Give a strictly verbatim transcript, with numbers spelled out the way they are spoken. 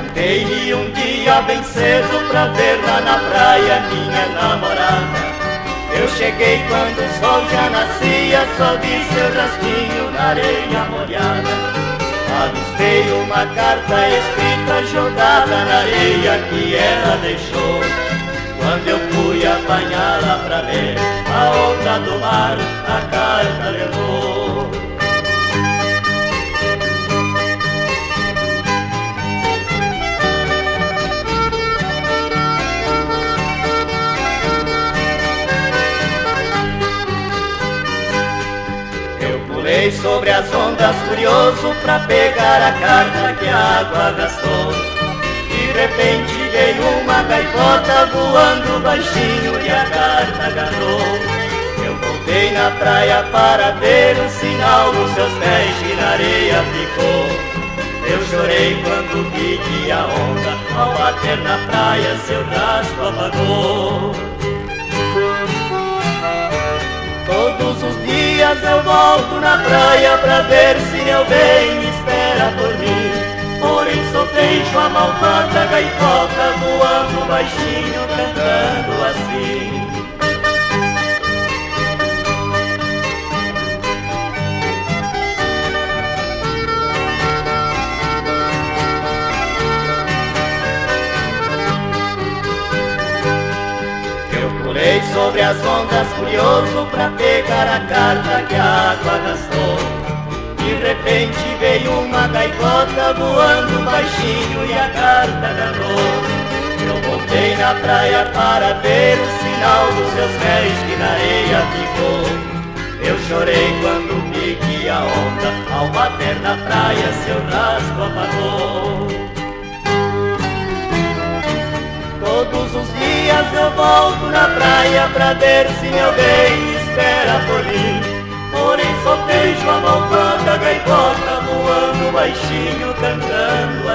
Levantei-me um dia bem cedo pra ver lá na praia minha namorada. Eu cheguei quando o sol já nascia, só vi seu rastinho na areia molhada. Avistei uma carta escrita jogada na areia que ela deixou. Quando eu fui apanhá-la pra ler, a onda do mar a carta levou. Eu pulei sobre as ondas curioso pra pegar a carta que a água arrastou. De repente veio uma gaivota voando baixinho e a carta agarrou. Eu voltei na praia para ver o sinal nos seus pés que na areia ficou. Eu chorei quando vi que a onda, ao bater na praia, seu rastro apagou. Todos os dias eu volto na praia pra ver se meu bem me espera por mim. Porém só vejo a malvada gaivota voando baixinho, cantando assim. Eu pulei sobre as ondas curioso pra pegar a carta que a água arrastou. De repente veio uma gaivota voando baixinho e a carta agarrou. Eu voltei na praia para ver o sinal dos seus pés que na areia ficou. Eu chorei quando vi que a onda, ao bater na praia, seu rastro apagou. Todos os dias eu volto na praia pra ver se meu bem me espera por mim. Porém só vejo a malvada gaivota voando baixinho, cantando